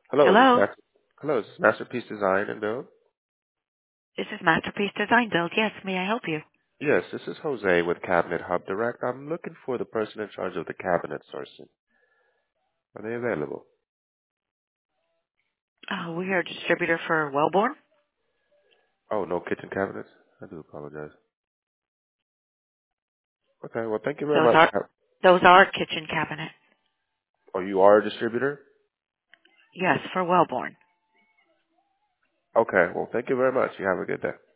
Hello, is this Hello, Master? Hello, is this Masterpiece Design and Build? this is Masterpiece Design Build. Yes, may I help you? Yes, this is Jose with Cabinet Hub Direct. I'm looking for the person in charge of the cabinet sourcing. Are they available? We are a distributor for Wellborn. Oh, no kitchen cabinets? I do apologize. Okay, well, thank you very Those much. are those are kitchen cabinet. Oh, you are a distributor? Yes, for Wellborn. Okay, well, thank you very much. You have a good day.